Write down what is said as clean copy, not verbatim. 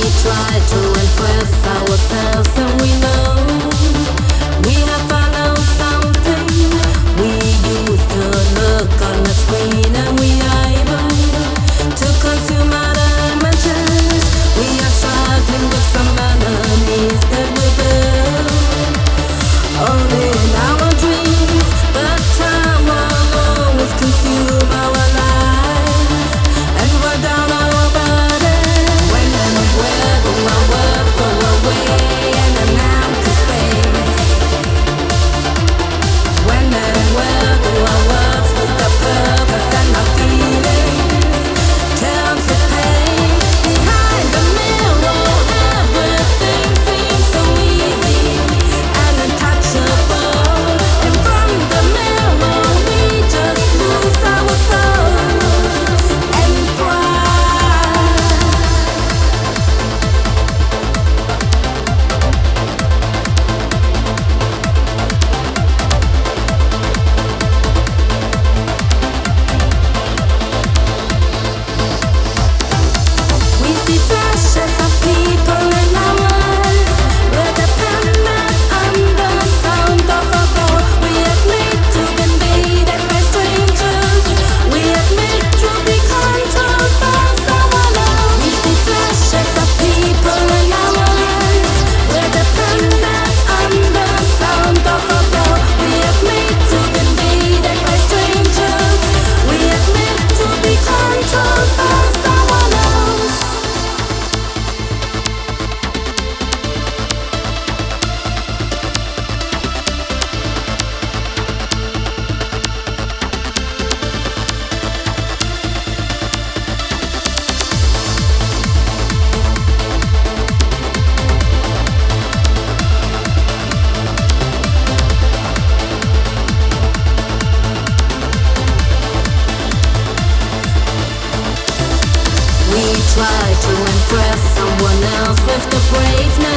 try to impress ourselves, and we know we have found out something. We used to look on the screen, and we are able to consume our images. We are struggling with some enemies that we build only in our dreams, but time will always consume our lives, and we're down on our bodies. When and where do our words go away in an empty space? When and where do our words lose their purpose and our feelings turns to pain? Behind the mirror, everything seems so easy and untouchable. In front of the mirror, we just lose ourselves and cry. We see flashes of people in our lives. We're dependent on the sound of a bell. We admit to being invaded by strangers. We admit to be controlled by someone else. We see flashes of people in our lives. We're dependent on the sound of a bell. We admit to being invaded by strangers. We admit to be controlled by someone else. We try to impress someone else with the braveness